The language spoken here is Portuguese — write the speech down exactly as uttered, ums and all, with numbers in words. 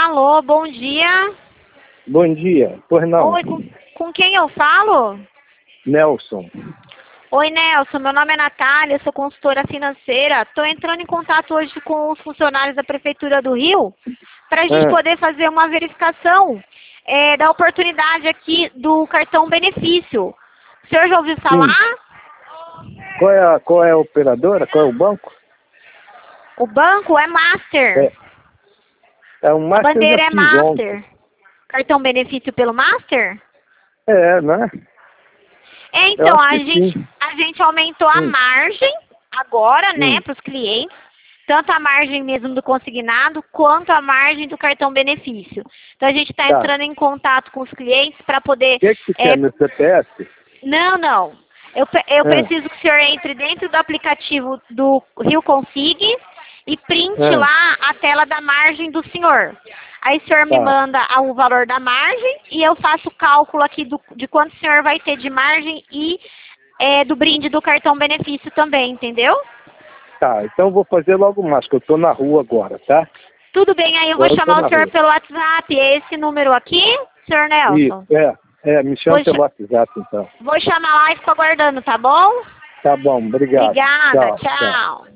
Alô, bom dia. Bom dia. Pois não. Oi, com, com quem eu falo? Nelson. Oi, Nelson. Meu nome é Natália, sou consultora financeira. Estou entrando em contato hoje com os funcionários da Prefeitura do Rio para a gente Ah. poder fazer uma verificação é, da oportunidade aqui do cartão benefício. O senhor já ouviu falar? Sim. Qual é a, qual é a operadora? Qual é o banco? O banco é Master. É, é um A Master. bandeira Eu é já fiz Master. ontem. Cartão benefício pelo Master? É, né? É, Eu então, acho a que gente, sim. a gente aumentou a Hum. margem agora, né, Hum. para os clientes, tanto a margem mesmo do consignado, quanto a margem do cartão benefício. Então, a gente está Tá. entrando em contato com os clientes para poder... O que, que você é, quer? Meu C P F? Não, não. Eu, pe- eu Ah. preciso que o senhor entre dentro do aplicativo do Rio Consig e printe Ah. lá a tela da margem do senhor. Aí o senhor me Tá. manda a- o valor da margem e eu faço o cálculo aqui do, de quanto o senhor vai ter de margem e é, do brinde do cartão benefício também, entendeu? Tá, então eu vou fazer logo mais, que eu tô na rua agora, tá? Tudo bem, aí eu vou Agora eu tô chamar o na senhor rua. pelo WhatsApp. É esse número aqui, senhor Nelson? Isso, é. É, me chama Vou, pelo cha- WhatsApp, então. vou chamar lá e fico aguardando, tá bom? Tá bom, obrigado. Obrigada, Tchau, tchau. tchau.